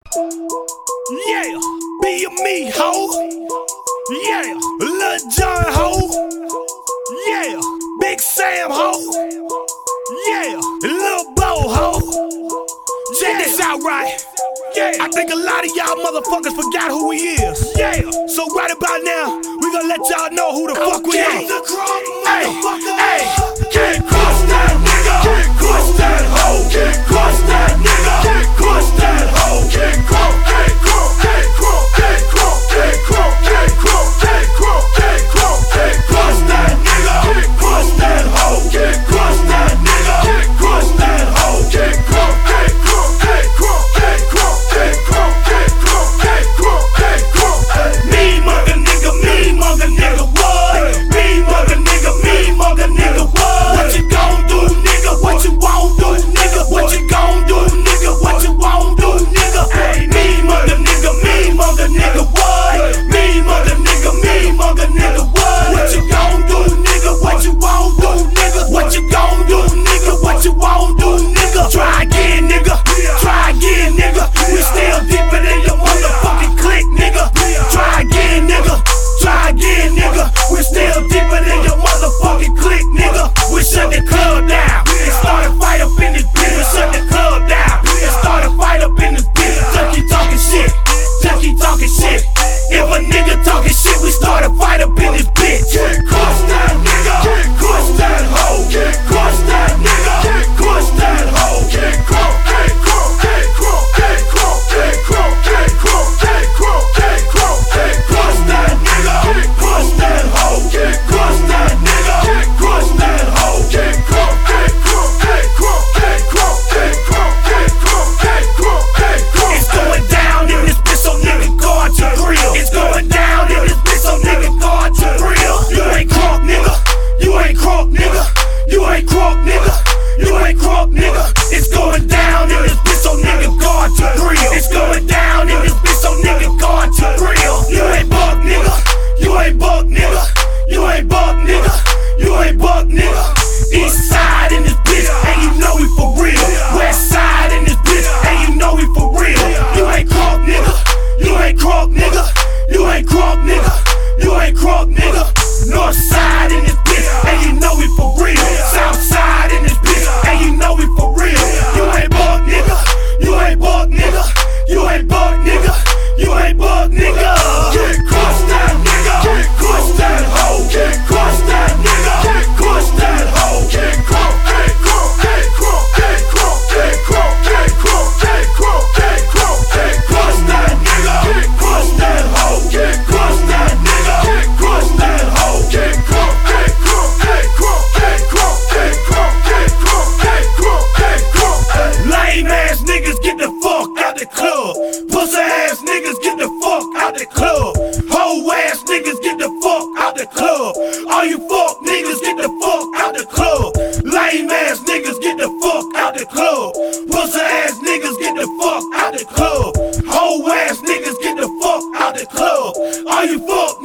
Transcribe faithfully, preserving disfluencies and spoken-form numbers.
Yeah, be a me, ho. Yeah, Lil Jon, ho. Yeah, Big Sam, ho. Yeah, Lil Bo, ho. Check this out, right? Yeah, I think a lot of y'all motherfuckers forgot who he is. Yeah, so right about now, we gonna let y'all know who the fuck we are. Hey, hey, can't cross that nigga. Can't cross that hoe. Can't cross that nigga. Can't cross that hoe. Can't cross, can't cross, can't cross, can't cross, can't cross, can't cross, can't cross, can't cross, can't cross that nigga. Can't cross that hoe. Can't cross that nigga. Can't cross that hoe. Can't cross, can't cross, can't cross, can't cross, can't cross, can't cross, can't cross, can't cross. Me mother nigga, me mother nigga, what? Me mother nigga, me mother nigga, what? What you gon' do, nigga? What you won't do, nigga? What you gon' do, nigga? What you won't do, nigga? Hey, me mother nigga, me mother nigga, what? Me mother nigga, me mother nigga, what? What you gon' do, nigga? What you won't do, nigga? What you gon' do, nigga? What you won't do, nigga? Try again, nigga. Try again, nigga. We still deeper than your motherfucking clique, nigga. Try again, nigga. Try again, nigga. We still deeper than your motherfucking clique, nigga. We shut the club down and start a fight up in this bitch. We shut the club down and start a fight up in this bitch. Just keep talking shit. Just keep talking shit. If a nigga talking shit, we start a fight up in this bitch. Can't cross that nigga. Can't cross that hoe. Can't cross that nigga. Can't cross that hoe. Can't cross, can't cross, can't cross, can't cross, can't cross, can't cross, can't cross, can't cross, can't cross that nigga. Can't cross that hoe. Can't cross that nigga. Can't cross that hoe. Can't cross, can't cross, can't cross, can't cross, can't cross, can't cross, can't cross, can't cross. It's going down in this bitch, so nigga guard your grill. It's going down in this bitch, so nigga guard your grill. You ain't crook, nigga. You ain't crook, nigga. You ain't crook, nigga. You ain't crook, nigga. It's going down in this bitch, so nigga guard your grill. It's going down in this bitch, so nigga guard your grill. You ain't buck, nigga. You ain't buck, nigga. You ain't buck, nigga. You ain't buck, nigga. East side in this bitch, and you know we for real. West side in this bitch, and you know we for real. You ain't crook, nigga. You ain't crook, nigga. You ain't crook, nigga. You ain't crook, nigga. North side in this bitch, and you know we for real. South side in this bitch, and you know we for real. You ain't buck, nigga. You ain't buck, nigga. You ain't buck, nigga. You ain't buck, nigga. Can't cross that nigga. Can't cross that hoe. Can't cross that nigga. Can't cross that hoe. Can't cross, can't cross, can't cross, can't cross, can't cross, can't cross, can't cross, can't cross, can't cross that nigga. Can't cross that hoe. Can't cross that nigga. Can't cross that hoe. Can't cross, can't cross, can't cross, can't cross, can't cross, can't cross, can't cross, can't cross. Lame ass niggas get the fuck out the club. Pussy ass niggas get the fuck out the club. Hoe ass niggas get the fuck out the club. All you fuck niggas get the fuck out the club. Lame ass niggas get the fuck out the club. Pussy ass niggas get the fuck out the club. Hoe ass niggas get the fuck out the club. All you fuck